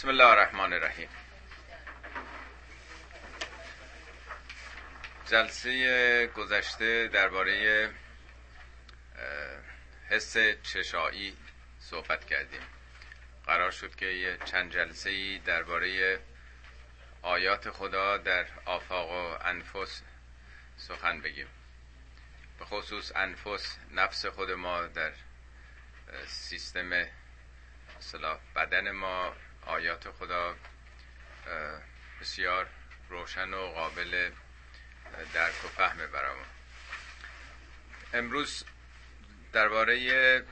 بسم الله الرحمن الرحیم. جلسه گذشته درباره حس چشایی صحبت کردیم. قرار شد که یه چند جلسه‌ای درباره آیات خدا در آفاق و انفس سخن بگیم. به خصوص انفس، نفس خود ما در سیستم اصطلاح بدن ما، آیات خدا بسیار روشن و قابل درک و فهم برامون. امروز درباره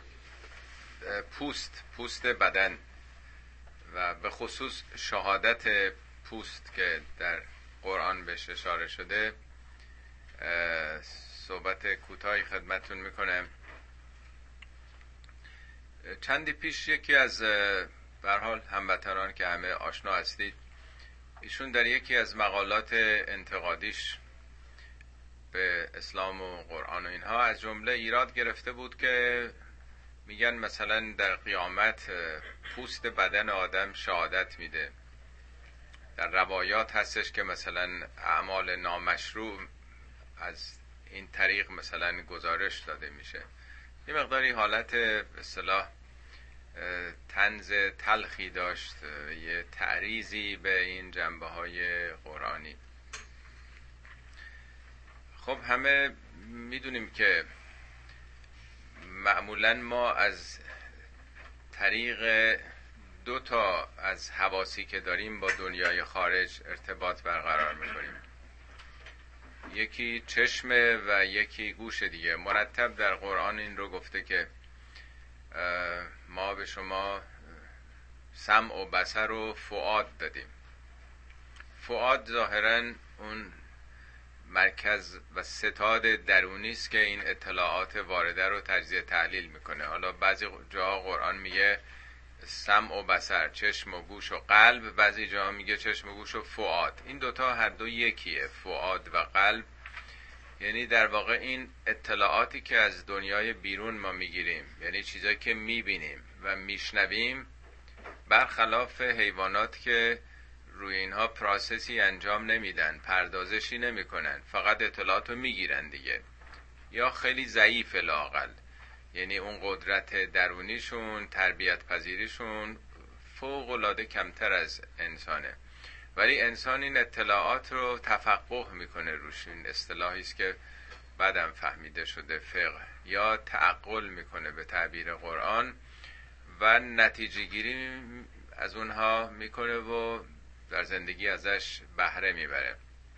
پوست بدن و به خصوص شهادت پوست که در قرآن بهش اشاره شده صحبت کوتاهی خدمتتون میکنم. چندی پیش یکی از به هر حال هموطنان که همه آشنا هستید، ایشون در یکی از مقالات انتقادیش به اسلام و قرآن و اینها از جمله ایراد گرفته بود که میگن مثلا در قیامت پوست بدن آدم شهادت میده. در روایات هستش که مثلا اعمال نامشروع از این طریق مثلا گزارش داده میشه. یه مقداری حالت به اصطلاح طنز تلخی داشت، یه تعریضی به این جنبه های قرآنی. خب همه میدونیم که معمولا ما از طریق دو تا از حواسی که داریم با دنیای خارج ارتباط برقرار میکنیم. یکی چشمه و یکی گوش دیگه. مرتب در قرآن این رو گفته که ما به شما سمع و بصر و فؤاد دادیم. فؤاد ظاهراً اون مرکز و ستاد درونی است که این اطلاعات وارده رو تجزیه تحلیل میکنه. حالا بعضی جاها قرآن میگه سمع و بصر، چشم و گوش و قلب، بعضی جاها میگه چشم و گوش و فؤاد. این دوتا هر دو یکیه، فؤاد و قلب. یعنی در واقع این اطلاعاتی که از دنیای بیرون ما میگیریم، یعنی چیزایی که میبینیم و میشنویم، برخلاف حیوانات که روی اینها پروسسی انجام نمیدن، پردازشی نمیکنن، فقط اطلاعات رو میگیرن دیگه، یا خیلی ضعیف لااقل. یعنی اون قدرت درونیشون، تربیت پذیریشون فوق العاده کمتر از انسانه. ولی انسان این اطلاعات رو تفقه میکنه روش. این اصطلاحی است که بعدم فهمیده شده فقه، یا تعقل میکنه به تعبیر قرآن، و نتیجه گیری از اونها میکنه و در زندگی ازش بهره میبره.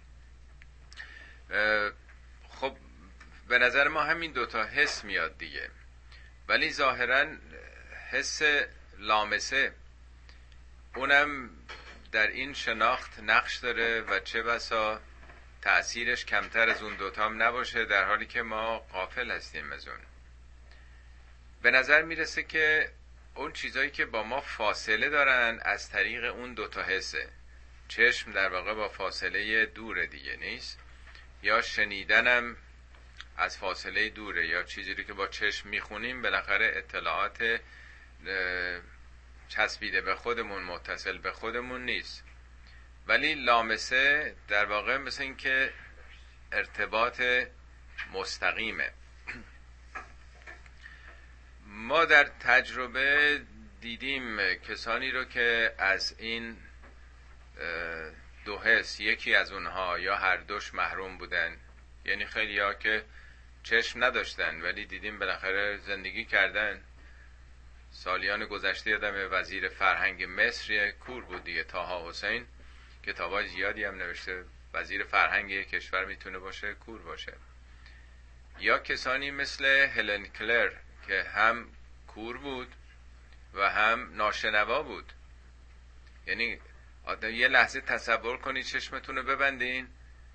خب به نظر ما همین دوتا حس میاد دیگه. ولی ظاهراً حس لامسه اونم در این شناخت نقش داره و چه بسا تأثیرش کمتر از اون دوتا هم نباشه، در حالی که ما غافل هستیم از اون. به نظر میرسه که اون چیزایی که با ما فاصله دارن از طریق اون دوتا حسه. چشم در واقع با فاصله دوره دیگه نیست، یا شنیدنم از فاصله دوره، یا چیزی که با چشم میخونیم بالاخره اطلاعات چسبیده به خودمون، متصل به خودمون نیست. ولی لامسه در واقع مثل این که ارتباط مستقیمه. ما در تجربه دیدیم کسانی رو که از این دو حس، یکی از اونها یا هر دوش محروم بودن. یعنی خیلی ها که چشم نداشتن ولی دیدیم بالاخره زندگی کردن. سالیان گذشته یادم وزیر فرهنگ مصر کور بود دیگه، طاها حسین، کتابای زیادی هم نوشته. وزیر فرهنگ کشور میتونه باشه کور باشه. یا کسانی مثل هلن کلر که هم کور بود و هم ناشنوا بود. یعنی یه لحظه تصور کنید چشمتون رو ببندین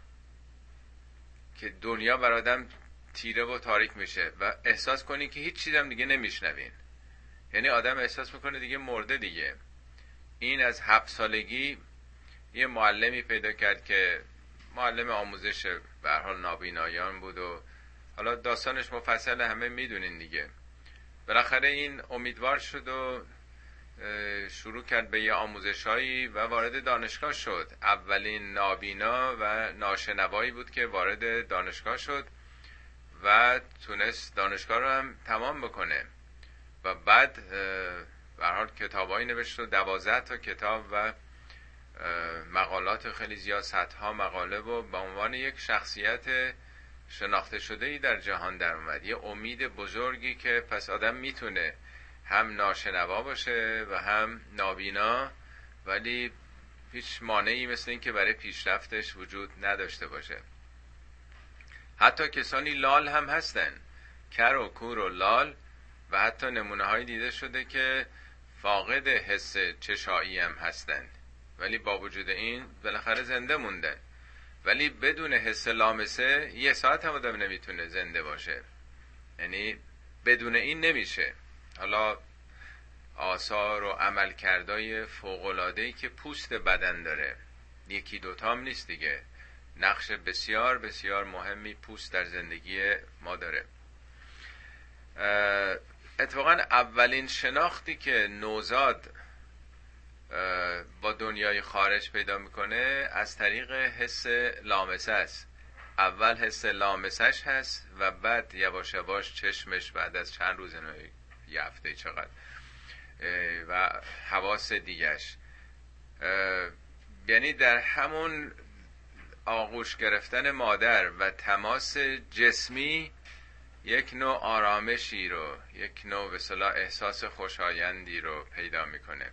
که دنیا بر آدم تیره و تاریک میشه و احساس کنید که هیچ چیزم دیگه نمیشنوین. یعنی آدم احساس میکنه دیگه مرده دیگه. این از 7 سالگی یه معلمی پیدا کرد که معلم آموزش به هر حال نابینایان بود و حالا داستانش مفصل، همه میدونین دیگه. بالاخره این امیدوار شد و شروع کرد به یه آموزشایی و وارد دانشگاه شد. اولین نابینا و ناشنوایی بود که وارد دانشگاه شد و تونست دانشگاه رو هم تمام بکنه و بعد به هر حال کتابایی نوشت و 12 تا کتاب و مقالات خیلی زیاد، صدها مقاله، و به عنوان یک شخصیت شناخته شده ای در جهان در اومد. یه امید بزرگی که پس آدم میتونه هم ناشنوا باشه و هم نابینا، ولی هیچ مانعی مثل این که برای پیشرفتش وجود نداشته باشه. حتی کسانی لال هم هستن، کر و کور و لال، و حتی نمونه هایی دیده شده که فاقد حس چشایی هم هستن ولی با وجود این بالاخره زنده موندن. ولی بدون حس لامسه 1 ساعت هم آدم نمیتونه زنده باشه، یعنی بدون این نمیشه. حالا آثار و عملکردهای فوق‌العاده‌ای که پوست بدن داره، 1-2 هم نیست دیگه، نقش بسیار بسیار مهمی پوست در زندگی ما داره. اتفاقا اولین شناختی که نوزاد با دنیای خارج پیدا میکنه از طریق حس لامسه است. اول حس لامسش هست و بعد یواش یواش چشمش بعد از چند روز، یه هفته چقدر، و حواس دیگش. یعنی در همون آغوش گرفتن مادر و تماس جسمی یک نوع آرامشی رو، یک نوع به اصطلاح احساس خوشایندی رو پیدا میکنه.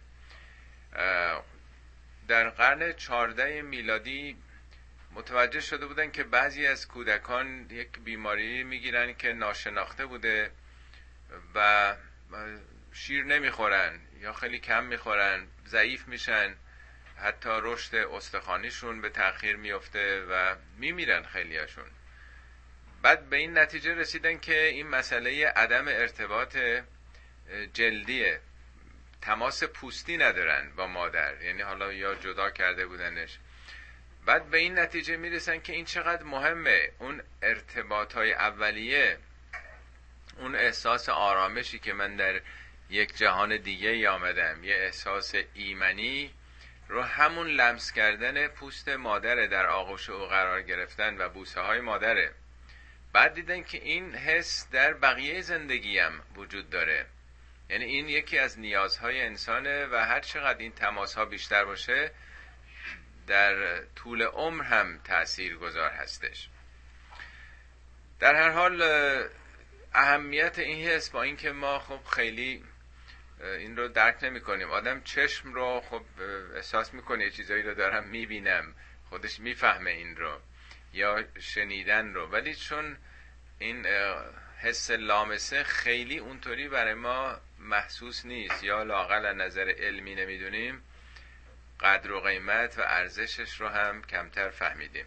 در قرن 14 میلادی متوجه شده بودن که بعضی از کودکان یک بیماری میگیرن که ناشناخته بوده و شیر نمیخورن یا خیلی کم میخورن، ضعیف میشن، حتی رشد استخوانیشون به تأخیر میفته و میمیرن خیلیاشون. بعد به این نتیجه رسیدن که این مسئله عدم ارتباط جلدیه، تماس پوستی ندارن با مادر، یعنی حالا یا جدا کرده بودنش. بعد به این نتیجه میرسن که این چقدر مهمه، اون ارتباطهای اولیه، اون احساس آرامشی که من در یک جهان دیگه آمدم، یه احساس ایمنی رو همون لمس کردن پوست مادره، در آغوش او قرار گرفتن و بوسه های مادره. بعد دیدن که این حس در بقیه زندگی هم وجود داره، یعنی این یکی از نیازهای انسانه و هر چقدر این تماس ها بیشتر باشه در طول عمر هم تأثیر گذار هستش. در هر حال اهمیت این حس، با اینکه ما خب خیلی این رو درک نمی کنیم، آدم چشم رو خب احساس میکنه، چیزایی رو دارم میبینم، خودش میفهمه این رو، یا شنیدن رو، ولی چون این حس لامسه خیلی اونطوری برای ما محسوس نیست یا لااقل از نظر علمی نمیدونیم، قدر و قیمت و ارزشش رو هم کمتر فهمیدیم.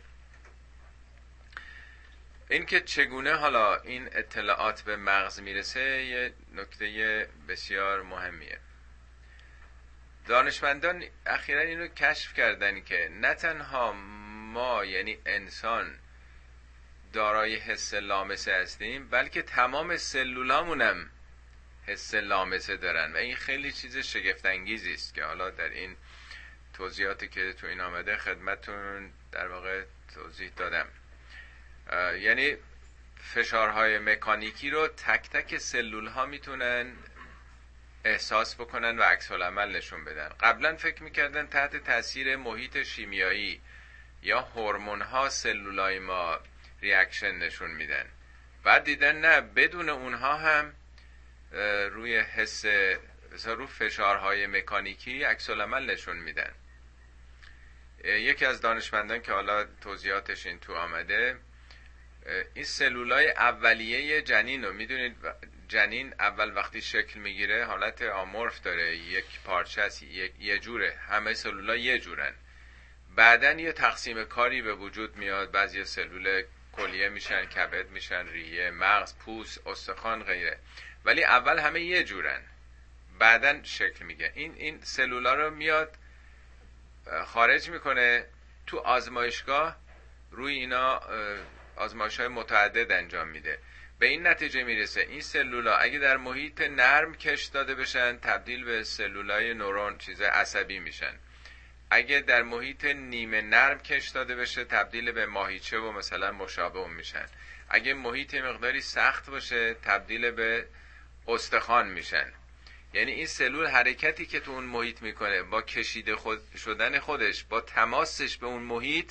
این که چگونه حالا این اطلاعات به مغز میرسه یه نکته بسیار مهمیه. دانشمندان اخیراً اینو کشف کردن که نه تنها ما یعنی انسان دارای حس لامسه هستیم، بلکه تمام سلولامونم حس لامسه دارن و این خیلی چیز شگفت انگیزی است که حالا در این توضیحاتی که تو این آمده خدمتتون در واقع توضیح دادم. یعنی فشارهای مکانیکی رو تک تک سلول ها میتونن احساس بکنن و عکس العمل نشون بدن. قبلا فکر میکردن تحت تاثیر محیط شیمیایی یا هورمون ها سلولای ما ریاکشن نشون میدن، بعد دیدن نه، بدون اونها هم روی حس رو فشارهای مکانیکی عکس العمل نشون میدن. یکی از دانشمندان که حالا توضیحاتش این تو آمده، این سلولای اولیه جنین رو میدونید، جنین اول وقتی شکل میگیره حالت آمورف داره، یک پارچه است، یه جوره، همه سلولا یه جورن. بعدن یه تقسیم کاری به وجود میاد، بعضی سلول کلیه میشن، کبد میشن، ریه، مغز، پوست، استخوان، غیره، ولی اول همه یه جورن، بعدن شکل میگه. این سلولا رو میاد خارج میکنه تو آزمایشگاه، روی اینا آزمایش‌های متعدد انجام میده. به این نتیجه میرسه این سلولا اگه در محیط نرم کش داده بشن تبدیل به سلولای نورون چیز عصبی میشن، اگه در محیط نیمه نرم کش داده بشه تبدیل به ماهیچه و مثلا مشابه میشن، اگه محیط مقداری سخت باشه تبدیل به استخوان میشن. یعنی این سلول حرکتی که تو اون محیط میکنه با کشیده شدن خودش با تماسش به اون محیط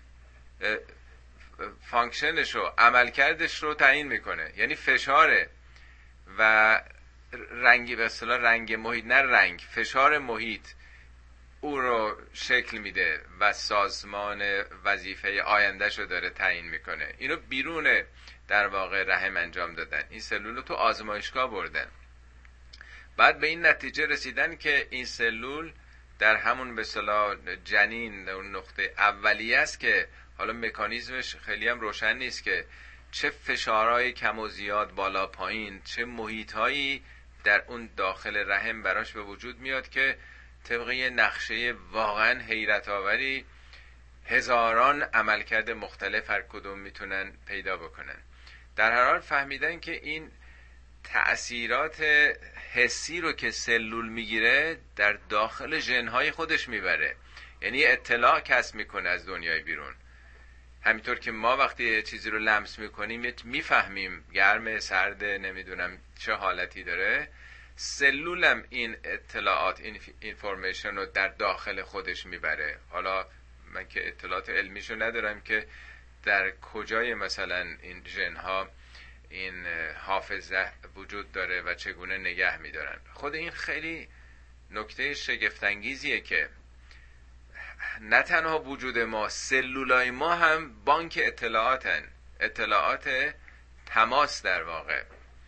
فانکشنش رو عملکردش رو تعیین میکنه. یعنی فشاره و رنگی به اصطلاح رنگ محیط، نه رنگ، فشار محیط او رو شکل میده و سازمان وظیفه آیندهش رو داره تعیین میکنه. اینو بیرون در واقع رحم انجام دادن، این سلول رو تو آزمایشگاه بردن، بعد به این نتیجه رسیدن که این سلول در همون به اصطلاح جنین در اون نقطه اولیه است که حالا مکانیزمش خیلی هم روشن نیست که چه فشارهای کم و زیاد بالا پایین، چه محیطهایی در اون داخل رحم براش به وجود میاد که طبق یه نقشه واقعا حیرت آوری هزاران عملکرد مختلف هر کدوم میتونن پیدا بکنن. در هر حال فهمیدن که این تأثیرات حسی رو که سلول میگیره در داخل ژن‌های خودش میبره، یعنی اطلاع کسب میکنه از دنیای بیرون. همینطور که ما وقتی چیزی رو لمس میکنیم میفهمیم گرمه سرده نمیدونم چه حالتی داره، سلولم این اطلاعات این اینفورمیشن رو در داخل خودش میبره. حالا من که اطلاعات علمیشو ندارم که در کجای مثلا این ژن‌ها این حافظه وجود داره و چگونه نگه میدارن. خود این خیلی نکته شگفت‌انگیزیه که نه تنها وجود ما، سلولای ما هم بانک اطلاعاتن، اطلاعات تماس در واقع.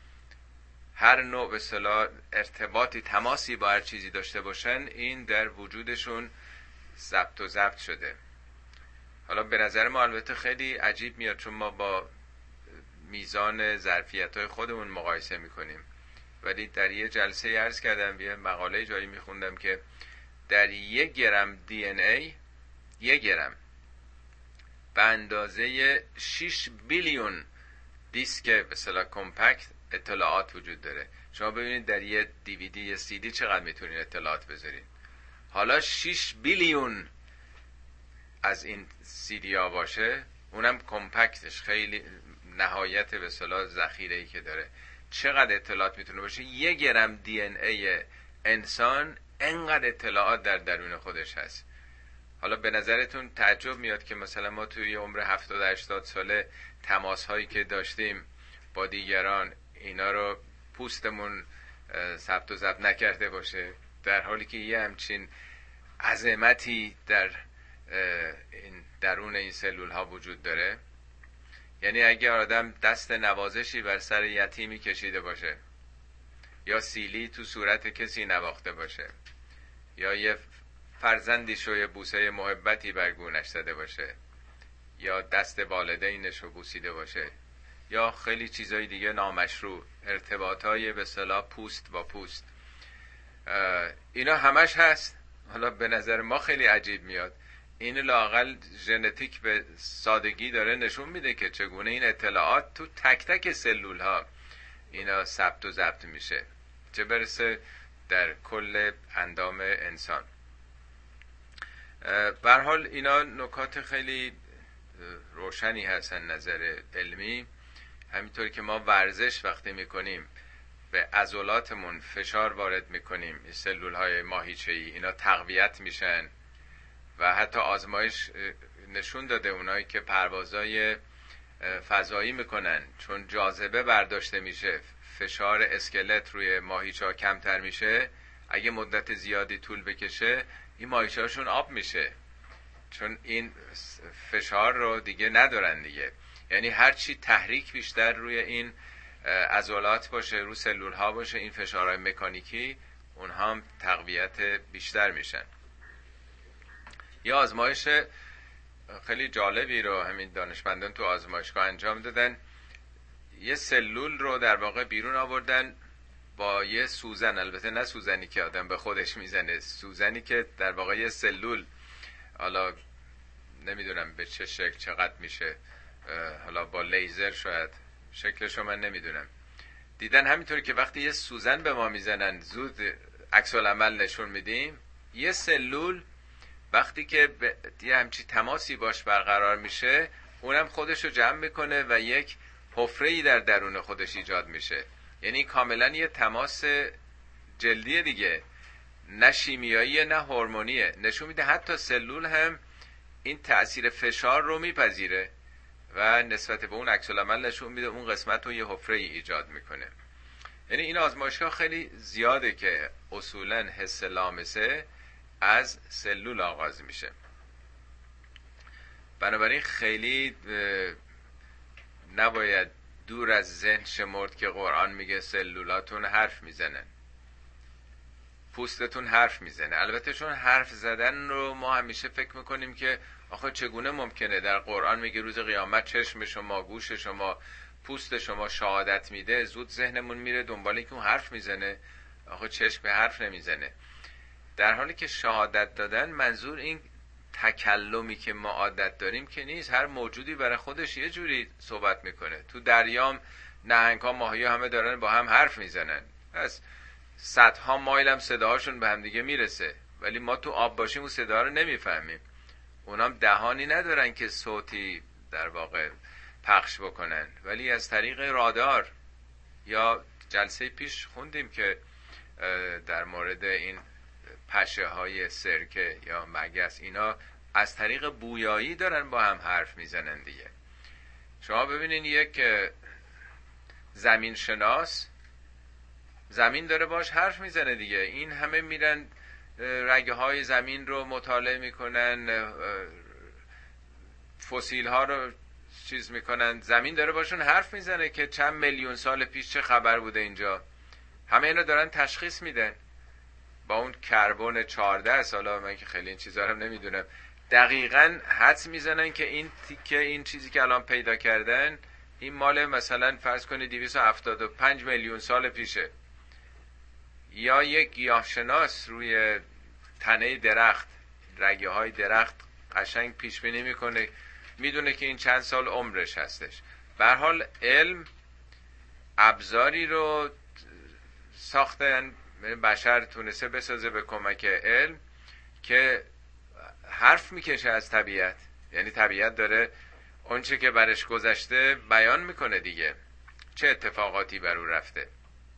هر نوع به اصطلاح ارتباطی تماسی با هر چیزی داشته باشن این در وجودشون ضبط و ضبط شده. حالا به نظر ما البته خیلی عجیب میاد چون ما با میزان ظرفیت‌های خودمون مقایسه میکنیم، ولی در یه جلسه عرض کردم، یه مقاله جایی میخوندم که در 1 گرم دی ان ای 1 گرم به اندازه 6 بیلیون دیسک به اصطلاح کمپکت اطلاعات وجود داره. شما ببینید در یه دیویدی یه سی دی چقدر میتونین اطلاعات بذارین. حالا 6 بیلیون از این سی دی ها باشه، اونم کمپکتش خیلی نهایت به اصطلاح ذخیره‌ای که داره، چقدر اطلاعات میتونه باشه. 1 گرم دی ان ای انسان انقدر اطلاعات در درون خودش هست. حالا به نظرتون تعجب میاد که مثلا ما توی عمر 70-80 ساله تماس هایی که داشتیم با دیگران اینا رو پوستمون ثبت و ضبط نکرده باشه، در حالی که یه همچین عظمتی در این درون این سلول ها وجود داره. یعنی اگه آدم دست نوازشی بر سر یتیمی کشیده باشه، یا سیلی تو صورت کسی نواخته باشه، یا یه فرزندی شوی بوسه محبتی بر گونش زده باشه، یا دست والدینش رو بوسیده باشه، یا خیلی چیزای دیگه نامشروع، ارتباطای به اصطلاح پوست با پوست، اینا همش هست. حالا به نظر ما خیلی عجیب میاد، این لااقل ژنتیک به سادگی داره نشون میده که چگونه این اطلاعات تو تک تک سلول ها اینا ثبت و ضبط میشه، چه برسه در کل اندام انسان. به هر حال اینا نکات خیلی روشنی هستن نظر علمی. همینطور که ما ورزش وقتی میکنیم به عضلاتمون فشار وارد میکنیم، این سلول های ماهیچه‌ای اینا تقویت میشن و حتی آزمایش نشون داده اونایی که پروازهای فضایی میکنن چون جاذبه برداشته میشه فشار اسکلت روی ماهیچه‌ها کمتر میشه، اگه مدت زیادی طول بکشه این ماهیچه‌هاشون آب میشه چون این فشار رو دیگه ندارن دیگه. یعنی هرچی تحریک بیشتر روی این عضلات باشه، رو سلول ها باشه، این فشارهای مکانیکی اونها هم تقویت بیشتر میشن. یه آزمایش خیلی جالبی رو همین دانشمندان تو آزمایشگاه انجام دادن. یه سلول رو در واقع بیرون آوردن با یه سوزن، البته نه سوزنی که آدم به خودش میزنه، سوزنی که در واقع یه سلول، حالا نمیدونم به چه شکل چقدر میشه، حالا با لیزر شاید شکلشو من نمیدونم، دیدن همینطوری که وقتی یه سوزن به ما میزنن زود عکس العمل نشون میدیم. یه سلول وقتی که یه همچی تماسی باش برقرار میشه، اونم خودشو جمع میکنه و یک حفره‌ای در درون خودش ایجاد میشه. یعنی کاملا یه تماس جلدیه دیگه، نه شیمیایی نه هورمونیه. نشون میده حتی سلول هم این تأثیر فشار رو میپذیره و نسبت به اون عکس العمل نشون میده اون قسمت رو یه حفره‌ای ایجاد میکنه. یعنی این آزمایشگاه خیلی زیاده که اصولا حس لامسه از سلول آغاز میشه. بنابراین خیلی نباید دور از ذهن شمرد که قرآن میگه سلولاتون حرف میزنن، پوستتون حرف میزنه. البته چون حرف زدن رو ما همیشه فکر میکنیم که آخه چگونه ممکنه، در قرآن میگه روز قیامت چشم شما، گوش شما، پوست شما شهادت میده، زود ذهنمون میره دنبال اینکه اون حرف میزنه. آخه چشم به حرف نمیزنه. در حالی که شهادت دادن منظور این تکلمی که ما عادت داریم که نیست. هر موجودی برای خودش یه جوری صحبت میکنه. تو دریام نهنگ‌ها، ماهی‌ها همه دارن با هم حرف میزنن، از صدها مایل هم صداهاشون به هم دیگه میرسه، ولی ما تو آب باشیم اون صدا رو نمیفهمیم. اونام دهانی ندارن که صوتی در واقع پخش بکنن، ولی از طریق رادار، یا جلسه پیش خوندیم که در مورد این پشه های سرکه یا مگس، اینا از طریق بویایی دارن با هم حرف میزنن دیگه. شما ببینین یک زمین شناس زمین داره باش حرف میزنه دیگه، این همه میرن رگه های زمین رو مطالعه میکنن، فسیل ها رو چیز میکنن، زمین داره باشون حرف میزنه که چند میلیون سال پیش چه خبر بوده اینجا. همه اینا دارن تشخیص میدن با اون کربن 14. سالا من که خیلی این چیزا رو نمیدونم، دقیقاً حدس میزنن که این تیکه، این چیزی که الان پیدا کردن، این مال مثلا فرض کنید 275 میلیون سال پیشه. یا یک گیاهشناس روی تنه درخت، رگه های درخت قشنگ پیش بینی میکنه، میدونه که این چند سال عمرش هستش. به هر حال علم ابزاری رو ساختن، بشر تونسته بسازه به کمک علم که حرف میکشه از طبیعت. یعنی طبیعت داره اونچه که برش گذشته بیان میکنه دیگه، چه اتفاقاتی بر او رفته.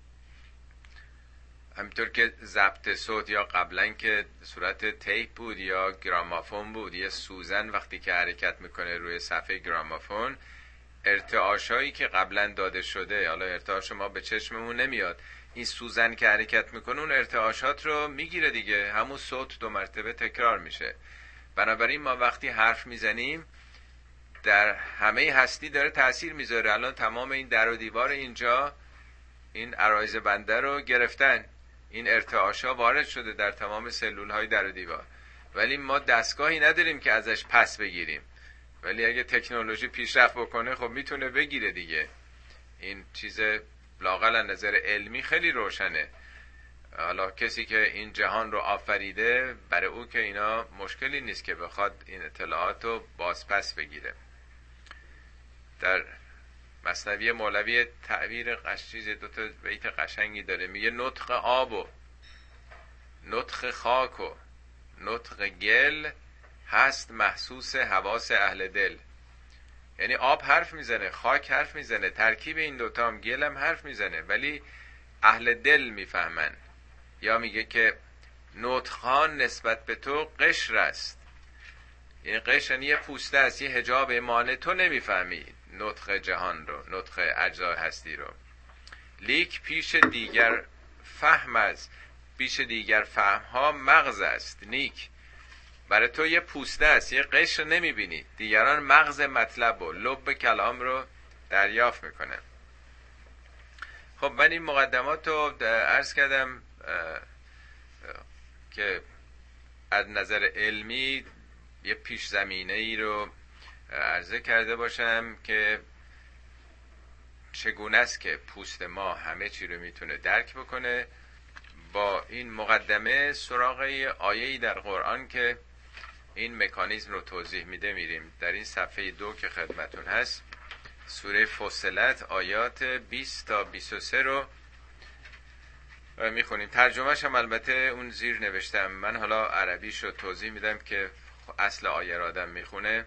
همینطور که ضبط صوت، یا قبلا که صورت تیپ بود یا گرامافون بود، یه سوزن وقتی که حرکت میکنه روی صفحه گرامافون، ارتعاشایی که قبلا داده شده، حالا ارتعاش ما به چشممون نمیاد، این سوزن که حرکت میکنه اون ارتعاشات رو میگیره دیگه، همون صوت 2 مرتبه تکرار میشه. بنابراین ما وقتی حرف میزنیم در همه هستی داره تأثیر میذاره. الان تمام این در و دیوار اینجا، این عرایض بنده رو گرفتن، این ارتعاشا وارد شده در تمام سلول های در و دیوار، ولی ما دستگاهی نداریم که ازش پس بگیریم. ولی اگه تکنولوژی پیشرفت بکنه خب میتونه بگیره دیگه. این چیز لااقل از نظر علمی خیلی روشنه. حالا کسی که این جهان رو آفریده، برای او که اینا مشکلی نیست که بخواد این اطلاعات رو بازپس بگیره. در مثنوی مولوی تعبیر چیز 2 تا بیت قشنگی داره، میگه نطق آب و نطق خاک و نطق گل هست محسوس حواس اهل دل. یعنی آب حرف میزنه، خاک حرف میزنه، ترکیب این دوتا هم، گل هم حرف میزنه، ولی اهل دل میفهمن. یا میگه که نطقان نسبت به تو قشر است، یعنی قشر یعنی یه پوسته است، یه حجاب مانع، تو نمیفهمی نطق جهان رو، نطق اجزای هستی رو. لیک پیش دیگر فهم ها مغز است نیک. برای تو یه پوسته است، یه قشر نمیبینی، دیگران مغز مطلب و لب کلام رو دریافت میکنن. خب من این مقدمات رو عرض کردم که از نظر علمی یه پیش زمینه ای رو عرضه کرده باشم که چگونه است که پوست ما همه چی رو میتونه درک بکنه. با این مقدمه سراغ آیه‌ای در قرآن که این مکانیزم رو توضیح میده میریم. در این صفحه 2 که خدمتون هست، سوره فصلت آیات 20 تا 23 رو میخونیم. ترجمهش هم البته اون زیر نوشتم، من حالا عربیش رو توضیح میدم که اصل آیه را آدم میخونه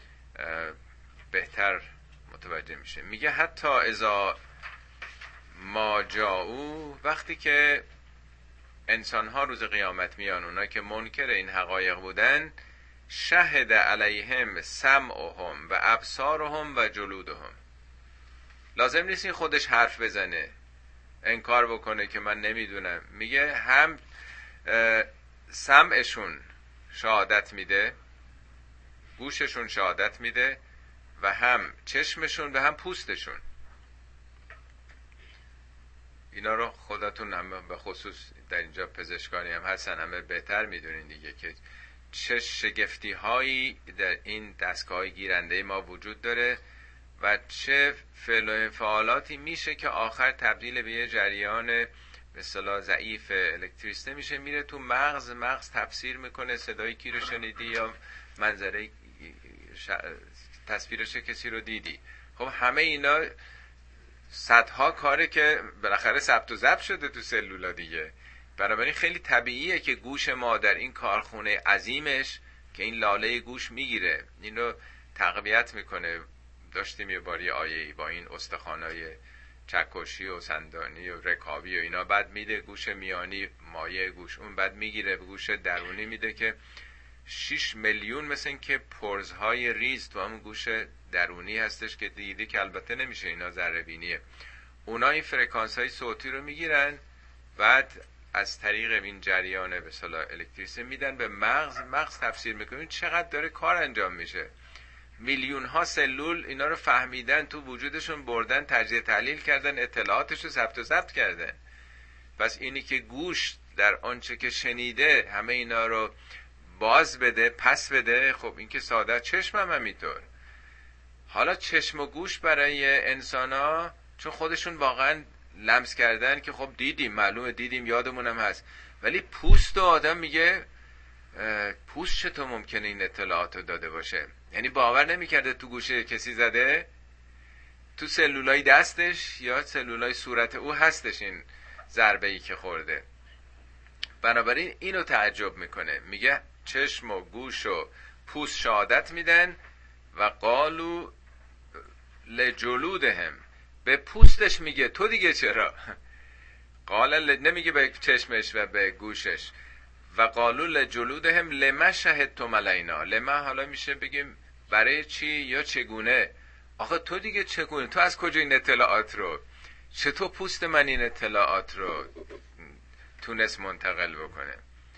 بهتر متوجه میشه. میگه حتی اذا ما جاءوا، وقتی که انسانها روز قیامت میان، اونا که منکر این حقایق بودن، شهد علیهم سمعهم و ابصارهم و جلودهم. لازم نیست این خودش حرف بزنه انکار بکنه که من نمیدونم. میگه هم سمعشون شهادت میده، گوششون شهادت میده، و هم چشمشون و هم پوستشون. اینا رو خودتون هم به خصوص در اینجا پزشکانی هم هستن، همه بهتر میدونین دیگه که چه شگفتی هایی در این دستگاه گیرنده ما وجود داره و چه فعالاتی میشه که آخر تبدیل به یه جریان به اصطلاح ضعیف الکتریسته میشه، میره تو مغز تفسیر میکنه صدای کی رو شنیدی یا منظره تصویرش کسی رو دیدی. خب همه اینا صدها کاره که بالاخره ثبت و ضبط شده تو سلولا دیگه. بنابراین خیلی طبیعیه که گوش ما در این کارخونه عظیمش که این لاله گوش میگیره، این رو تقویت میکنه. داشتیم یه باری آیه‌ای با این استخوانای چکشی و سندانی و رکابی و اینا، بعد میده گوش میانی مایه گوش، اون بعد میگیره گوش درونی میده که 6 میلیون مثل این که پرزهای ریز تو همون گوش درونی هستش که دیدی که البته نمیشه اینا ذره بینیه. اونا این فرکانس های صوتی رو میگیرن، بعد از طریق این جریان به اصطلاح الکتریسته میدن به مغز تفسیر میکنه. چقدر داره کار انجام میشه. میلیون ها سلول اینا رو فهمیدن، تو وجودشون بردن، تجزیه تحلیل کردن، اطلاعاتش رو ثبت و ضبط کردن. پس اینی که گوش در آنچه که شنیده همه اینا رو باز بده، پس بده، خب این که ساده. چشم هم همینطور. حالا چشم و گوش برای انسان ها چون خودشون واقعا لمس کردن که خب دیدیم، معلومه دیدیم، یادمون هم هست، ولی پوست و آدم میگه پوست چطور ممکنه این اطلاعات رو داده باشه؟ یعنی باور نمیکرده تو گوشه کسی زده، تو سلولای دستش یا سلولای صورت او هستش این ضربه‌ای که خورده. بنابراین اینو تعجب میکنه. میگه چشم و گوش و پوست شهادت میدن و قالو لجلودهم، به پوستش میگه تو دیگه چرا؟ قال نمیگه به چشمش و به گوشش. و قالو لجلودهم لما شهدتم علینا. لما حالا میشه بگیم برای چی یا چگونه. آخه تو دیگه چگونه؟ تو از کجا این اطلاعات رو، چطور پوست من این اطلاعات رو تونست منتقل بکنه؟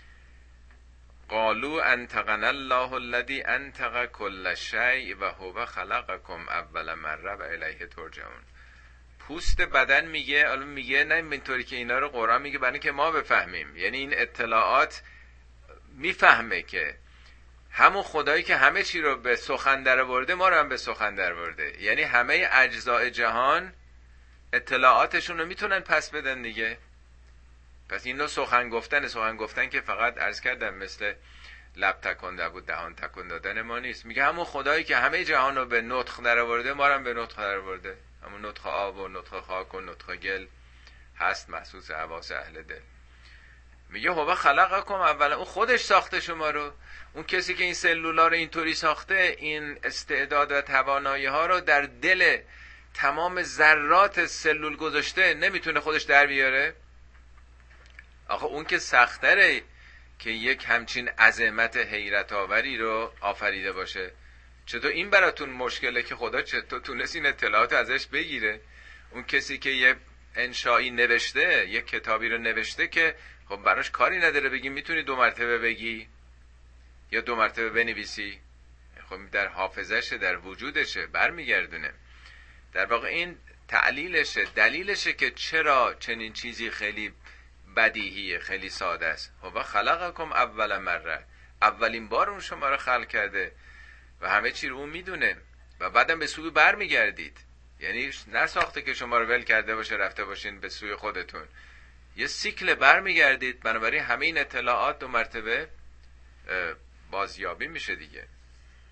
قالو انطقنا الله الذی انطق کل شیء و هو خلقکم اول مره و الیه ترجعون. پوست بدن میگه، الان میگه نه اینطوری که اینا رو قرآن میگه برای که ما بفهمیم. یعنی این اطلاعات میفهمه که همون خدایی که همه چی رو به سخن در آورده ما رو هم به سخن در آورده. یعنی همه اجزای جهان اطلاعاتشون رو میتونن پس بدن دیگه. پس این نوع سخن گفتن که فقط عرض کردم مثل لب تکن بود دهان تکن دادن ما نیست. میگه همون خدایی که همه جهان رو به نطق در آورده ما رو هم به نطق در آورده. همون نطق آب و نطق خاک و نطق گل هست محسوس حواس اهل دل. میگه هو خلقکم اولا، اون خودش ساخته شما رو. اون کسی که این سلولا رو اینطوری ساخته، این استعداد و توانایی ها رو در دل تمام ذرات سلول گذاشته، نمیتونه خودش در بیاره؟ آخه اون که سختره که یک همچین عظمت حیرت آوری رو آفریده باشه. چطور این براتون مشکله که خدا چطور تونست این اطلاعات ازش بگیره؟ اون کسی که یه انشایی نوشته، یه کتابی رو نوشته که خب براش کاری نداره بگی میتونی 2 مرتبه بگی یا 2 مرتبه بنویسی، خب در حافظشه، در وجودشه، برمیگردونه. در واقع این تعلیلشه، دلیلشه که چرا چنین چیزی خیلی بدیهیه، خیلی ساده است. و خلقکم اول مره، اولین بار اون شما رو خلق کرده و همه چی رو اون میدونه و بعدم به سوی برمیگردید. یعنی نساخته که شما رو ول کرده باشه رفته باشین به سوی خودتون، یه سیکل برمیگردید. بنابراین همه این اطلاعات 2 مرتبه بازیابی میشه دیگه.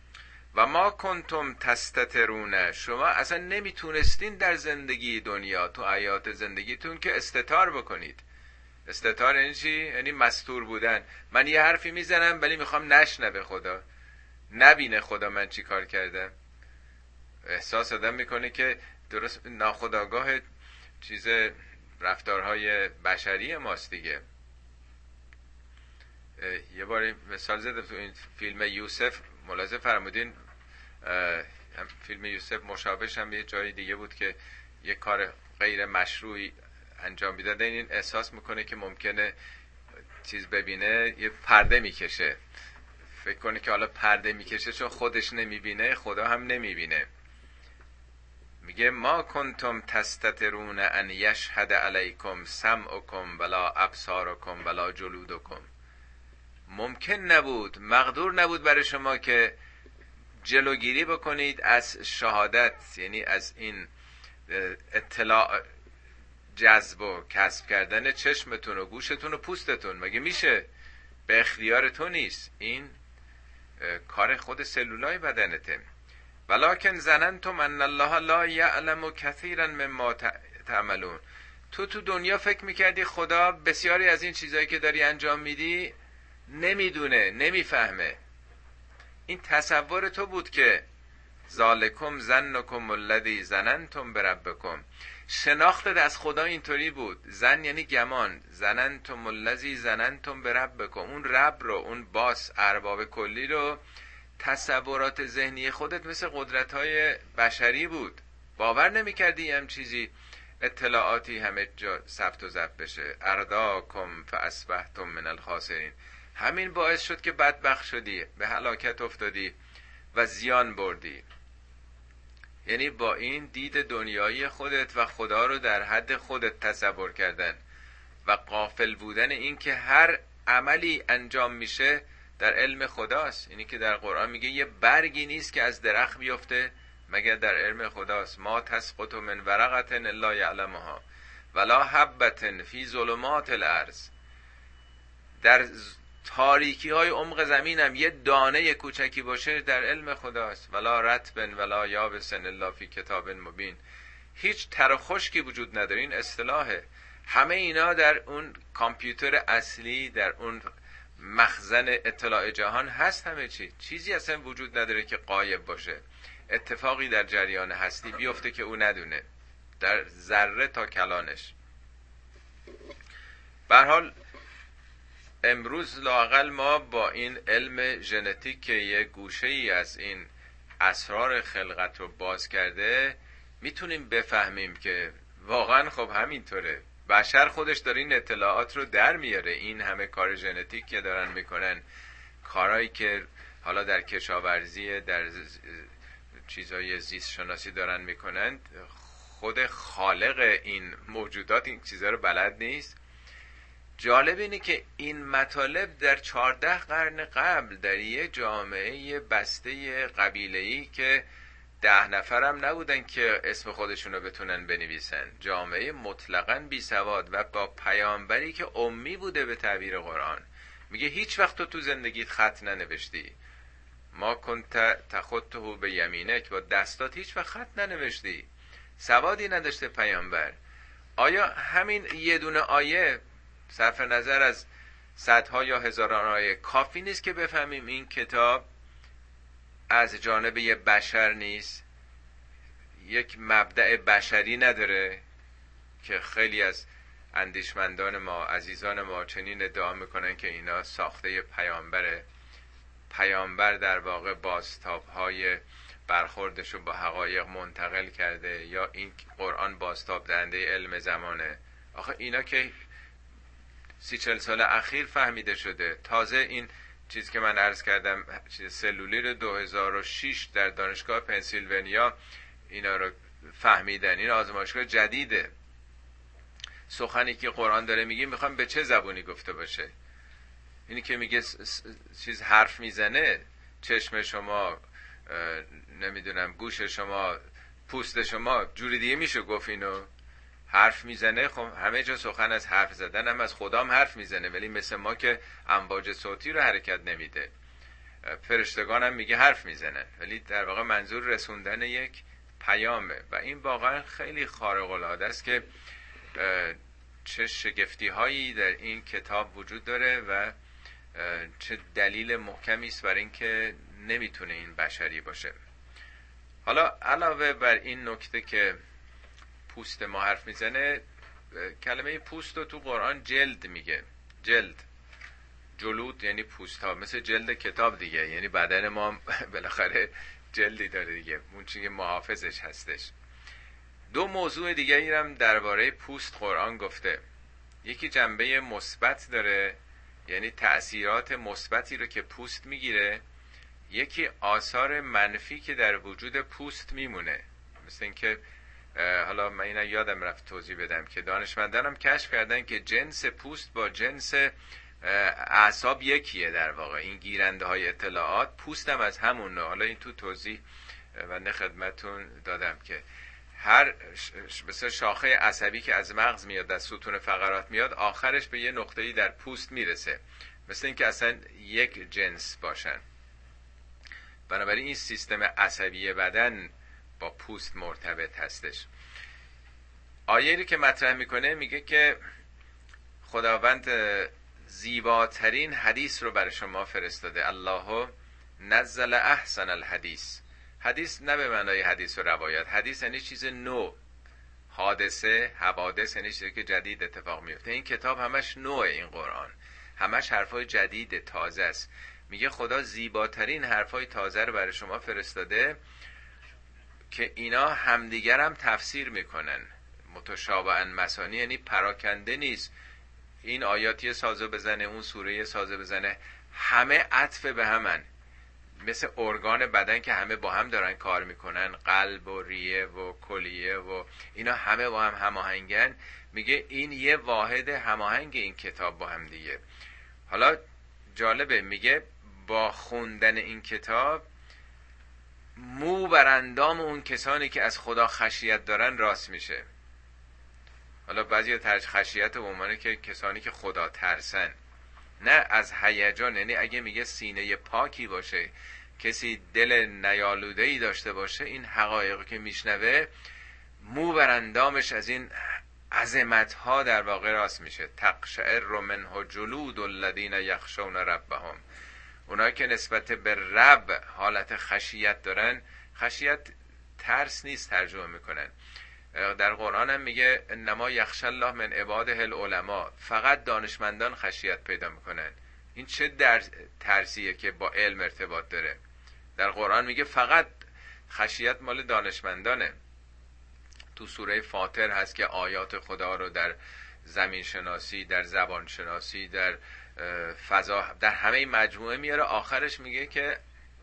و ما کنتم تستترون، شما اصلا نمیتونستین در زندگی دنیا تو حیات زندگیتون که استتار بکنید. استتار یعنی چی؟ یعنی مستور بودن. من یه حرفی میزنم ولی میخوام نشنوه خدا، نبینه خدا من چی کار کردم. احساس آدم میکنه که درست ناخودآگاه چیز رفتارهای بشری ماست دیگه. یه بار مثال زدم تو این فیلم یوسف، ملاحظه فرمودین فیلم یوسف مشابهش هم یه جای دیگه بود که یه کار غیر مشروعی انجام میداده، این احساس میکنه که ممکنه چیز ببینه، یه پرده میکشه، فکر کنه که حالا پرده میکشه چون خودش نمیبینه خدا هم نمیبینه. میگه ما کنتم تستترون ان یشهد علیکم سمعکم ولا ابصارکم ولا جلودکم. ممکن نبود، مقدور نبود برای شما که جلوگیری بکنید از شهادت، یعنی از این اطلاع جذب و کسب کردن چشمتون و گوشتون و پوستتون. مگه میشه؟ به اختیار تو نیست، این کار خود سلولای بدنته. ولکن ظننتم ان الله لا یعلم کثیرا مما تعملون. تو دنیا فکر میکردی خدا بسیاری از این چیزایی که داری انجام میدی نمیدونه، نمیفهمه. این تصور تو بود که ذالکم ظنکم الذی ظننتم بربکم. شناختت از خدا اینطوری بود. ظن یعنی گمان. ظننتم الذی ظننتم بربکم، اون رب رو، اون باس، ارباب کلی رو، تصورات ذهنی خودت مثل قدرت‌های بشری بود. باور نمی‌کردی هم چیزی، اطلاعاتی همه جا ثبت و ضبط بشه. ارداکم فاصبحتم من الخاسرین. همین باعث شد که بدبخت شدی، به هلاکت افتادی و زیان بردی. یعنی با این دید دنیایی خودت و خدا رو در حد خودت تصور کردن و غافل بودن این که هر عملی انجام میشه در علم خداست. اینی که در قرآن میگه یه برگی نیست که از درخت بیفته مگر در علم خداست. ما تسقط من ورقة الا یعلمها ولا حبة فی ظلمات الارض. در تاریکی های عمق زمین هم یه دانه کوچکی باشه در علم خداست. ولا رطب ولا یابس الا فی کتاب مبین. هیچ تر و خشکی وجود نداره، این اصطلاحه. همه اینا در اون کامپیوتر اصلی، در اون مخزن اطلاع جهان هست. همه چیزی اصلا وجود نداره که غایب باشه. اتفاقی در جریان هستی بیفته که او ندونه، در ذره تا کلانش. به هر حال امروز لااقل ما با این علم ژنتیک که یه گوشه ای از این اسرار خلقت رو باز کرده میتونیم بفهمیم که واقعا خب همینطوره. بشر خودش داره این اطلاعات رو در میاره. این همه کار ژنتیک که دارن میکنن، کارهایی که حالا در کشاورزی، در چیزای زیست شناسی دارن میکنن، خود خالق این موجودات این چیزها رو بلد نیست. جالب اینه که این مطالب در 14 قرن قبل در یه جامعه بسته قبیله‌ای که 10 نفرم نبودن که اسم خودشون رو بتونن بنویسن، جامعه مطلقاً بی سواد و با پیامبری که امی بوده به تعبیر قرآن. میگه هیچ وقت تو زندگیت خط ننوشتی. ما کنت تخطه به یمینک، با دستات هیچ وقت خط ننوشتی. سوادی نداشته پیامبر. آیا همین یه دونه آیه صرف نظر از صدها یا هزاران آیه کافی نیست که بفهمیم این کتاب از جانب یه بشر نیست، یک مبدأ بشری نداره که خیلی از اندیشمندان ما، عزیزان ما چنین ادعا میکنن که اینا ساخته پیامبره. پیامبر در واقع بازتاب‌های برخوردش رو با حقایق منتقل کرده، یا این قرآن بازتاب دهنده علم زمانه. آخه اینا که 30-40 سال اخیر فهمیده شده. تازه این چیز که من عرض کردم، چیز سلولی رو 2006 در دانشگاه پنسیلوانیا اینا رو فهمیدن. این آزمایشگاه جدیده. سخنی که قرآن داره میگه میخوام به چه زبونی گفته باشه؟ اینی که میگه چیز حرف میزنه، چشم شما، نمیدونم گوش شما، پوست شما، جوری دیگه میشه گفت اینو؟ حرف میزنه. خب همه جا سخن از حرف زدن هم از خدام حرف میزنه، ولی مثل ما که امواج صوتی رو حرکت نمیده. فرشتگان هم میگه حرف میزنن، ولی در واقع منظور رسوندن یک پیامه و این واقعا خیلی خارق العاده است که چه شگفتی هایی در این کتاب وجود داره و چه دلیل محکمی است بر این که نمیتونه این بشری باشه. حالا علاوه بر این نکته که پوست ما حرف میزنه، کلمه پوست رو تو قرآن جلد میگه. جلد، جلود یعنی پوست ها، مثل جلد کتاب دیگه، یعنی بدن ما بالاخره جلدی داره دیگه، اون چیزی محافظش هستش. دو موضوع دیگه ای هم درباره پوست قرآن گفته. یکی جنبه مثبت داره، یعنی تأثیرات مثبتی رو که پوست میگیره. یکی آثار منفی که در وجود پوست میمونه. مثل این که حالا من اینا یادم رفت توضیح بدم که دانشمندان هم کشف کردن که جنس پوست با جنس اعصاب یکیه. در واقع این گیرنده های اطلاعات پوست هم از همون نوع. حالا این تو توضیح بنده خدمتون دادم که هر مثلا شاخه عصبی که از مغز میاد، از ستون فقرات میاد، آخرش به یه نقطه‌ای در پوست میرسه، مثل این که اصلا یک جنس باشن. بنابراین این سیستم عصبی بدن با پوست مرتبط هستش. آیه‌ای که مطرح میکنه میگه که خداوند زیباترین حدیث رو برای شما فرستاده. الله نزل احسن الحدیث. حدیث نه به معنای حدیث و روایت. حدیث یعنی چیز نو، حادثه، حوادث یعنی چیزی که جدید اتفاق میفته. این کتاب همش نوه، این قرآن همش حرفای جدید تازه است. میگه خدا زیباترین حرفای تازه رو برای شما فرستاده که اینا همدیگر هم تفسیر میکنن. متشابهن مثانی، یعنی پراکنده نیست. این آیات یه سازو بزنه، اون سوره یه سازو بزنه، همه عطف به همن، مثل ارگان بدن که همه با هم دارن کار میکنن، قلب و ریه و کلیه و اینا همه با هم هماهنگن. میگه این یه واحد هماهنگ این کتاب با هم دیگه. حالا جالبه، میگه با خوندن این کتاب مو بر اندام اون کسانی که از خدا خشیت دارن راست میشه. حالا بعضی خشیت به عنوان که کسانی که خدا ترسن، نه از هیجان. یعنی اگه میگه سینه پاکی باشه، کسی دل نیالوده‌ای داشته باشه، این حقایقی که میشنوه مو بر اندامش از این عظمت‌ها در واقع راست میشه. تقشعر منه جلود الذین یخشون ربهم. اونایی که نسبت به رب حالت خشیت دارن، خشیت ترس نیست ترجمه میکنن. در قرآن هم میگه انما یخشى الله من عباده العلماء. فقط دانشمندان خشیت پیدا میکنن. این چه در ترسیه که با علم ارتباط داره؟ در قرآن میگه فقط خشیت مال دانشمندانه. تو سوره فاطر هست که آیات خدا رو در زمین شناسی، در زبان شناسی، در فضا، در همه این مجموعه میاره. آخرش میگه که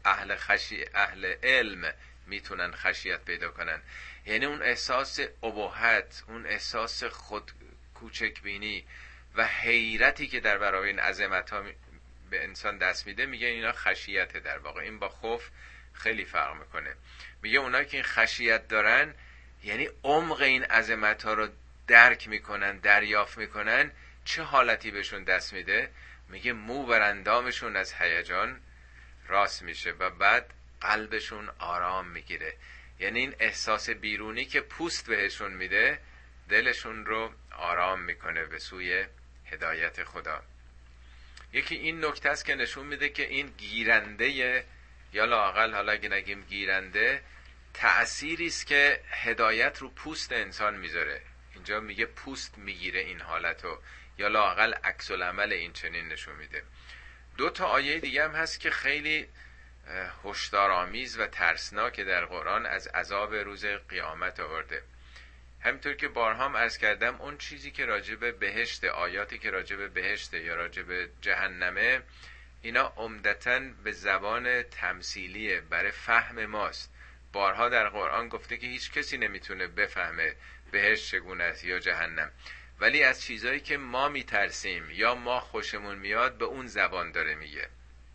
اهل علم میتونن خشیت پیدا کنن. یعنی اون احساس ابهت، اون احساس خود کوچک بینی و حیرتی که در برابر این عظمت ها به انسان دست میده، میگه اینا خشیته. در واقع این با خوف خیلی فرق میکنه. میگه اونایی که این خشیت دارن، یعنی عمق این عظمت ها رو درک میکنن، دریافت میکنن، چه حالتی بهشون دست میده؟ میگه مو بر اندامشون از هیجان راست میشه و بعد قلبشون آرام میگیره. یعنی این احساس بیرونی که پوست بهشون میده، دلشون رو آرام میکنه به سوی هدایت خدا. یکی این نکته است که نشون میده که این گیرنده، یا لااقل حالا اگه نگیم گیرنده، تأثیری است که هدایت رو پوست انسان میذاره. اینجا میگه پوست میگیره این حالتو، یا لااقل عکس العمل این چنین نشون میده. دو تا آیه دیگه هم هست که خیلی هشدارآمیز و ترسناک در قرآن از عذاب روز قیامت آورده. همینطور که بارها هم عرض کردم، اون چیزی که راجع به بهشت، آیاتی که راجع به بهشت یا راجع به جهنمه، اینا عمدتاً به زبان تمثیلیه، برای فهم ماست. بارها در قرآن گفته که هیچ کسی نمیتونه بفهمه بهشت چگونه است یا جهنم، ولی از چیزایی که ما میترسیم یا ما خوشمون میاد به اون زبان داره میگه.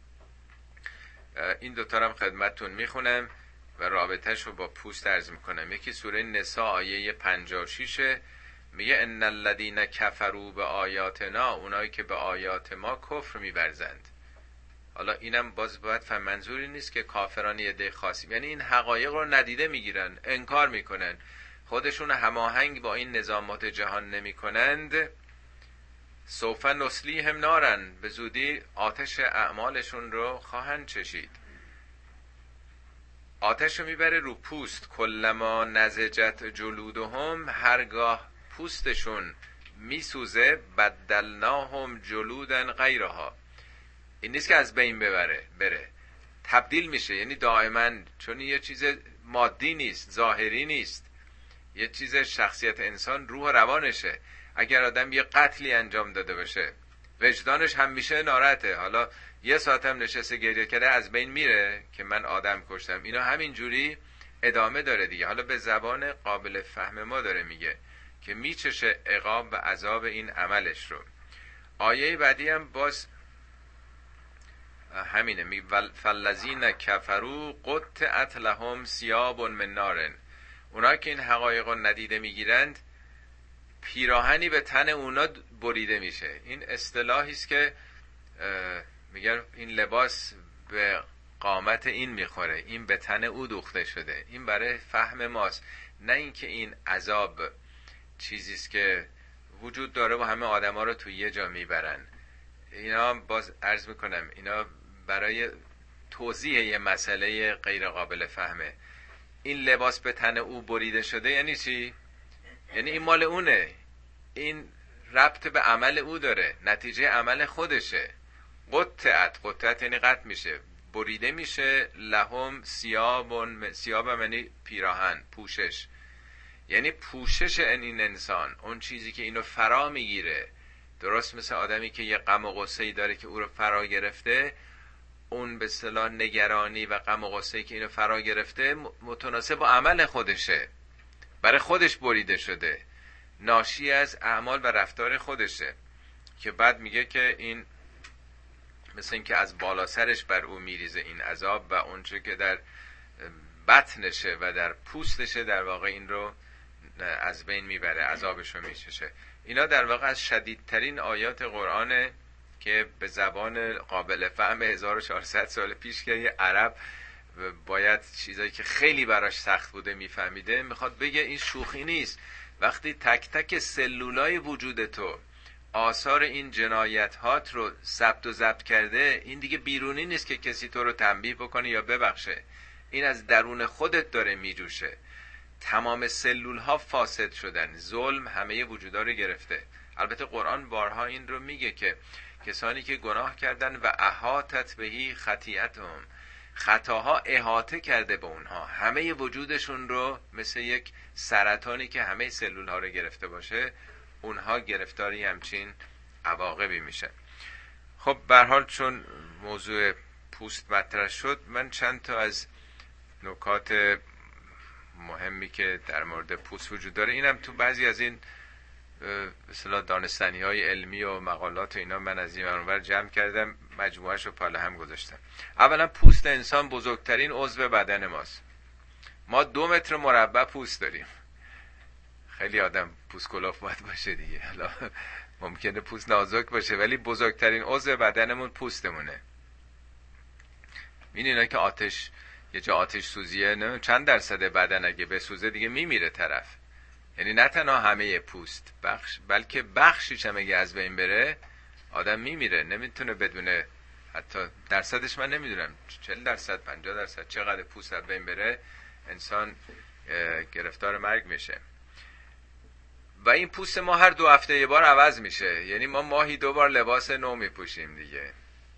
این دوتا هم خدمتتون میخونم و رابطهش رو با پوست عرض میکنم. یکی سوره نساء آیه 56 میگه ان الذین کفروا به آیاتنا، اونایی که به آیات ما کفر می‌ورزند. حالا اینم باز باید منظوری نیست که کافران یه عده خاصی، یعنی این حقایق رو ندیده میگیرن، انکار میکنن، خودشون هماهنگ با این نظامات جهان نمیکنند. سوف نصلیهم نارن، به زودی آتش اعمالشون رو خواهند چشید. آتش رو میبره رو پوست. کلما نضجت جلودهم، هرگاه پوستشون میسوزه، بدلناهم جلودن غیرها. این نیست که از بین بره، تبدیل میشه. یعنی دائما، چون یه چیز مادی نیست، ظاهری نیست، یه چیز شخصیت انسان روح و روانشه. اگر آدم یه قتلی انجام داده باشه، وجدانش همیشه ناراحته. حالا یه ساعت هم نشسته گریه کرده، از بین میره که من آدم کشتم. اینا همینجوری ادامه داره دیگه. حالا به زبان قابل فهم ما داره میگه که میچشه عقاب و عذاب این عملش رو. آیه بعدی هم باز همینه، میگه فالذین کفروا قطعت لهم ثیاب من نار. اونا که این حقایق رو ندیده میگیرند، پیراهنی به تن اونا بریده میشه. این اصطلاحی است که میگن این لباس به قامت این میخوره، این به تن او دوخته شده. این برای فهم ماست، نه اینکه این عذاب چیزی است که وجود داره و همه آدما رو تو یه جا میبرن. اینا باز عرض میکنم، اینا برای توضیح یه مسئله غیر قابل فهمه. این لباس به تن او بریده شده یعنی چی؟ یعنی این مال اونه، این ربط به عمل او داره، نتیجه عمل خودشه. قطعت یعنی قطع میشه، بریده میشه. لهم ثیاب یعنی پیراهن، پوشش. یعنی پوشش این انسان، اون چیزی که اینو فرا میگیره. درست مثل آدمی که یه غم و غصه‌ای داره که او رو فرا گرفته، اون به اصطلاح نگرانی و غم و غصه‌ای که اینو فرا گرفته متناسب با عمل خودشه، برای خودش بریده شده، ناشی از اعمال و رفتار خودشه. که بعد میگه که این مثل این که از بالا سرش بر او میریزه این عذاب، و اونچه که در بطنشه و در پوستشه در واقع این رو از بین میبره، عذابش رو میچشه. اینا در واقع از شدیدترین آیات قرآنه که به زبان قابل فهم 1400 سال پیش که یه عرب باید چیزایی که خیلی براش سخت بوده میفهمیده، میخواد بگه این شوخی نیست. وقتی تک تک سلولای وجود تو آثار این جنایتات رو ثبت و ضبط کرده، این دیگه بیرونی نیست که کسی تو رو تنبیه بکنه یا ببخشه. این از درون خودت داره میجوشه. تمام سلول ها فاسد شدن، ظلم همه وجودا رو گرفته. البته قرآن بارها این رو میگه که کسانی که گناه کردن و احاطت بهی خطیئتهم، خطاها احاطه کرده به اونها، همه وجودشون رو، مثل یک سرطانی که همه سلول ها رو گرفته باشه، اونها گرفتاری همچین عواقبی میشن. خب به هر حال چون موضوع پوست مطرح شد، من چند تا از نکات مهمی که در مورد پوست وجود داره، اینم تو بعضی از این مثلا دانستنی های علمی و مقالات و اینا من از این منور جمع کردم، مجموعهش رو پالا هم گذاشتم. اولا پوست انسان بزرگترین عضو بدن ماست. ما 2 متر مربع پوست داریم. خیلی آدم پوست کلاف باید باشه دیگه، حالا ممکنه پوست نازک باشه ولی بزرگترین عضو بدنمون پوستمونه. می‌دونید که آتش، یه جا آتش سوزیه، نه چند درصد بدن اگه بسوزه دیگه میمیره طرف. یعنی نه تنها همه پوست بلکه بخشیش هم اگه از بین بره آدم میمیره، نمیتونه بدونه. حتی درصدش من نمیدونم، 40%، 50%، چقدر پوست از بین بره انسان گرفتار مرگ میشه. و این پوست ما هر 2 هفته یه بار عوض میشه. یعنی ما ماهی 2 بار لباس نو میپوشیم دیگه.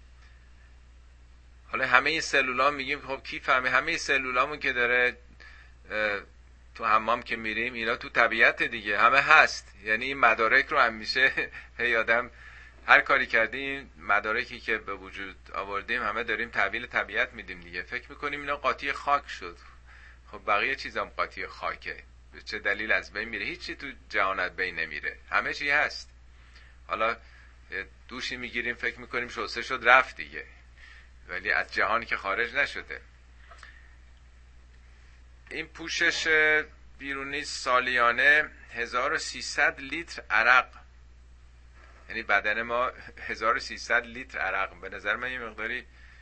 حالا همه این سلولا میگیم خب کی فهمه؟ همه سلولامون که داره تو حمام که میریم اینا تو طبیعت دیگه، همه هست. یعنی این مدارک رو همیشه هی آدم هر کاری کردیم، مدارکی که به وجود آوردیم همه داریم تحویل طبیعت میدیم دیگه. فکر میکنیم اینا قاطی خاک شد. خب بقیه چیزام قاطی خاکه. به چه دلیل از بین میره؟ هیچی تو جهانت بین نمیره، همه چی هست. حالا دوشی میگیریم فکر میکنیم شسته شد رفت دیگه، ولی از جهانی که خارج نشده. این پوشش بیرونی سالیانه 1300 لیتر عرق، یعنی بدن ما 1300 لیتر عرق، به نظر من یه مقداری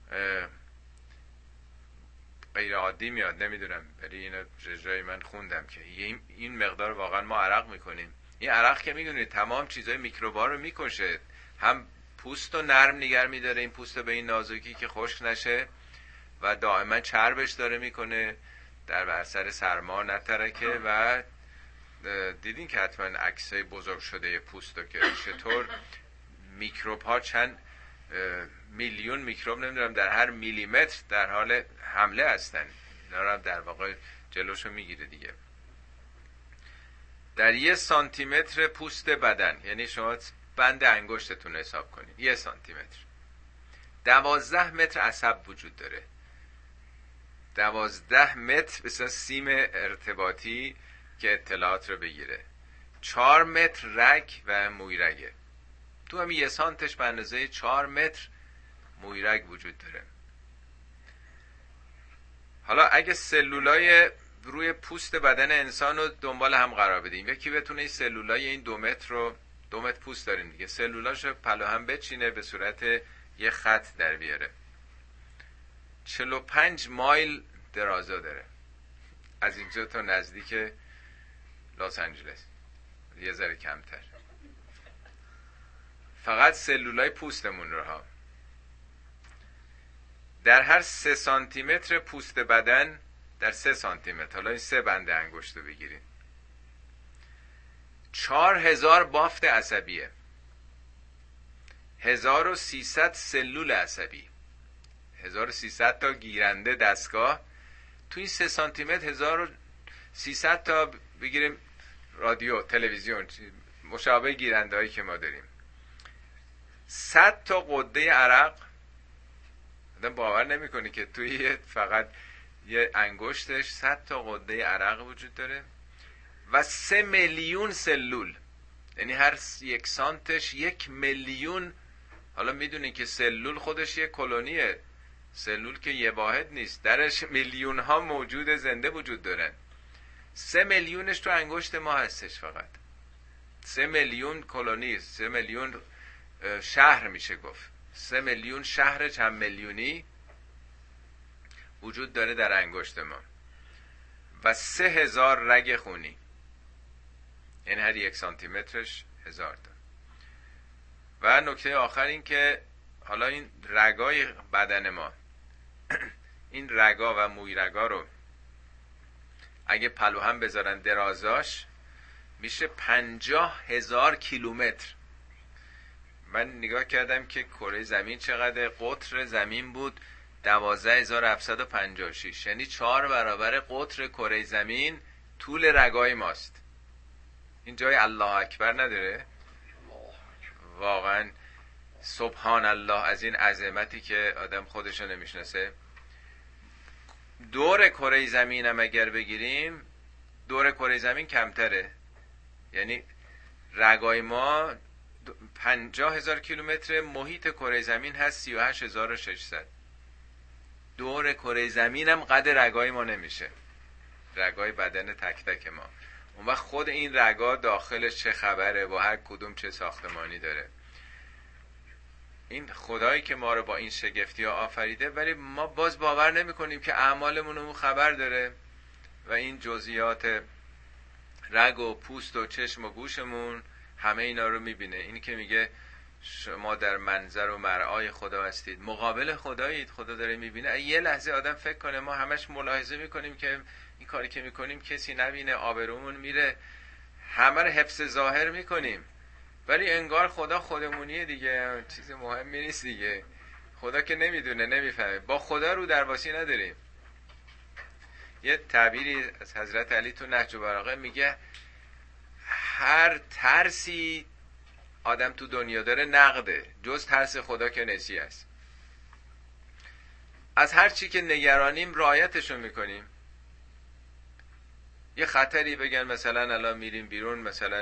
غیر عادی میاد. نمیدونم ولی اینو جای من خوندم که این مقدار واقعا ما عرق میکنیم. این عرق که میدونید تمام چیزای میکروبا رو میکشه، هم پوست رو نرم نگر میداره، این پوست به این نازکی که خشک نشه و دائما چربش داره میکنه در اثر سرما نترکه. و دیدین که حتما عکسای بزرگ شده پوست رو که چطور میکروب ها چند میلیون میکروب نمیدونم در هر میلیمتر در حال حمله هستن، اینا رو در واقع جلوشو میگیره دیگه. در 1 سانتیمتر پوست بدن، یعنی شما بند انگشتتون حساب کنید 1 سانتیمتر، 12 متر عصب وجود داره. 12 متر مثلا سیم ارتباطی که اطلاعات رو بگیره. 4 متر رگ و مویرگه. تو هم 1 سانتش به اندازه 4 متر مویرگ وجود داره. حالا اگه سلولای روی پوست بدن انسان رو دنبال هم قرار بدیم، یکی بتونه این سلولای این 2 متر پوست داریم دیگه، سلولاشو پلو هم بچینه به صورت یه خط در بیاره. 45 مایل درازا داره از اینجا تا نزدیک لس آنجلس، یه ذره کمتر. فقط سلولای پوستمون رو ها. در هر 3 سانتیمتر پوست بدن، در 3 سانتیمتر، حالا این 3 بند انگشت رو بگیرید، 4000 بافت عصبیه، 1300 سلول عصبی، 1300 تا گیرنده دستگاه تو این 3 سانتیمتر، 1300 تا بگیریم رادیو تلویزیون مشابه گیرنده هایی که ما داریم، 100 تا غده عرق. آدم باور نمیکنه که توی فقط یه انگشتش 100 تا غده عرق وجود داره و 3 میلیون سلول، یعنی هر 1 سانتش 1 میلیون. حالا میدونی که سلول خودش یه کلونیه، سلول که یه واحد نیست، درش میلیون ها موجود زنده وجود دارن. 3 میلیونش تو انگشت ما هستش فقط. 3 میلیون کلونی، 3 میلیون شهر میشه گفت، 3 میلیون شهر چند میلیونی وجود داره در انگشت ما و 3000 رگ خونی، یعنی هر 1 سانتیمترش 1000 تا. و نکته آخر این که حالا این رگای بدن ما این رگا و مویرگا رو اگه پلو هم بذارن درازاش میشه 50,000 کیلومتر. من نگاه کردم که کره زمین چقدر، قطر زمین بود 12756، یعنی 4 برابر قطر کره زمین طول رگای ماست. این جای الله اکبر نداره؟ واقعا سبحان الله از این عظمتی که آدم خودشو نمیشناسه. دور کره زمین هم اگر بگیریم، دور کره زمین کمتره، یعنی رگای ما 50,000 کیلومتر، محیط کره زمین هست 38,600. دور کره زمین هم قد رگای ما نمیشه، رگای بدن تک تک ما. اون وقت خود این رگا داخلش چه خبره و هر کدوم چه ساختمانی داره. این خدایی که ما رو با این شگفتی ها آفریده، ولی ما باز باور نمی کنیم که اعمالمون رو خبر داره و این جزئیات رگ و پوست و چشم و گوشمون همه اینا رو میبینه. این که میگه شما در منظر و مرعای خدا هستید، مقابل خدایید، خدا داره میبینه. یه لحظه آدم فکر کنه ما همش ملاحظه میکنیم که این کاری که میکنیم کسی نبینه، آبرومون میره، همه رو حفظ ظاهر میکنیم، ولی انگار خدا خودمونیه دیگه، چیز مهمی نیست دیگه. خدا که نمیدونه، نمیفهمه، با خدا رو درواسی نداریم. یه تعبیری از حضرت علی تو نهج البلاغه میگه هر ترسی آدم تو دنیا داره نقده، جز ترس خدا که نسی است. از هر چی که نگرانیم رعایتشو میکنیم. یه خطری بگن مثلا الان میریم بیرون، مثلا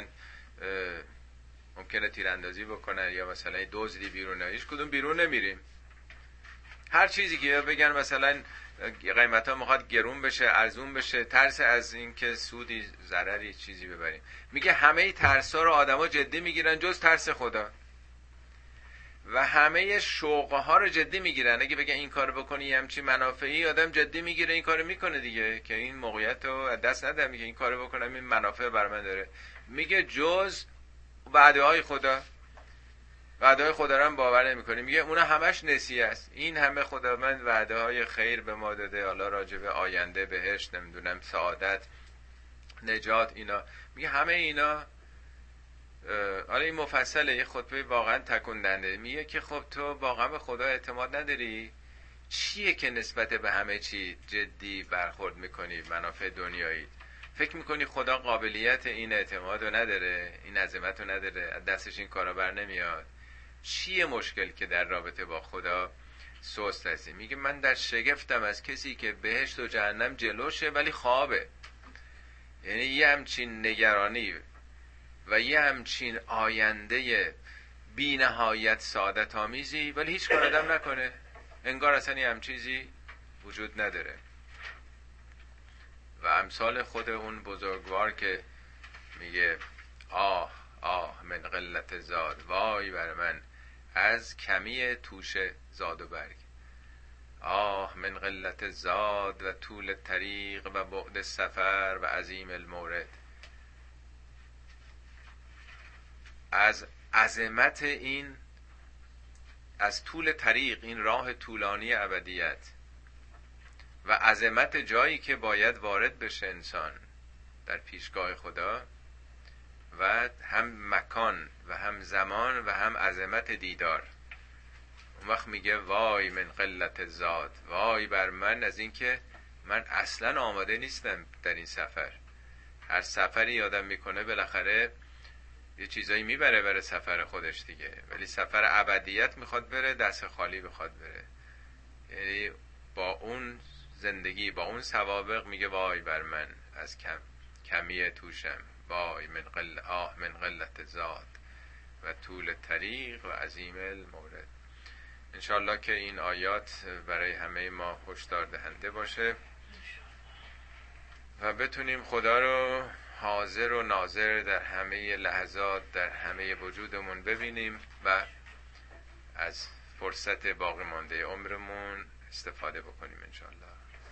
ممکنه تیراندازی بکنن یا مثلا دزدی بیرونه، هیچ کدوم بیرون نمیریم. هر چیزی که بگن مثلا قیمت ها میخواد گرون بشه، ارزون بشه، ترس از این که سودی ضرری چیزی ببریم. میگه همه ترس ها رو آدما جدی میگیرن جز ترس خدا. و همه شوقه ها رو جدی میگیرن. اگه بگه این کارو بکنی همچین منافعی، آدم جدی میگیره این کارو میکنه دیگه، که این موقعیت رو از دست ندم، میگه این کارو بکنم این منافع بر من داره. میگه جز وعده های خدا، وعده های خدا رو هم باور نمیکنه، میگه اون همش نسیه است. این همه خداوند وعده های خیر به ما داده، حالا راجع به آینده، بهشت، نمیدونم سعادت، نجات، اینا میگه همه اینا. حالا این مفصله، یه خطبه واقعا تکون دهنده. میگه که خب تو واقعا به خدا اعتماد نداری؟ چیه که نسبت به همه چی جدی برخورد میکنی؟ منافع دنیایی، فکر میکنی خدا قابلیت این اعتماد رو نداره، این عظمت رو نداره، از دستش این کارا بر نمیاد؟ چیه مشکل که در رابطه با خدا سست هستی؟ میگه من در شگفتم از کسی که بهشت و جهنم جلوشه ولی خوابه. یعنی یه همچین نگرانی و یه همچین آینده بی نهایت سعادت آمیزی، ولی هیچ کار آدم نکنه، انگار اصلا یه هم چیزی وجود نداره. و امثال خود اون بزرگوار که میگه آه آه من قلت زاد، وای بر من از کمی توشه زاد و برگ. آه من قلت زاد و طول طریق و بعد سفر و عظیم المورد. از عظمت این، از طول طریق، این راه طولانی ابدیت، و عظمت جایی که باید وارد بشه انسان در پیشگاه خدا، و هم مکان و هم زمان و هم عظمت دیدار. اون وقت میگه وای من قلت زاد، وای بر من از این که من اصلا آماده نیستم در این سفر. هر سفری آدم میکنه بالاخره یه چیزایی میبره برای سفر خودش دیگه، ولی سفر ابدیت میخواد بره، دست خالی بخواد بره. یعنی با اون زندگی، با اون سوابق، میگه وای بر من از کمی توشم، وای من قلت زاد و طول طریق و عظیم المورد. انشالله که این آیات برای همه ما هشدار دهنده باشه و بتونیم خدا رو حاضر و ناظر در همه لحظات، در همه وجودمون ببینیم و از فرصت باقی مانده عمرمون استفاده بکنیم انشالله.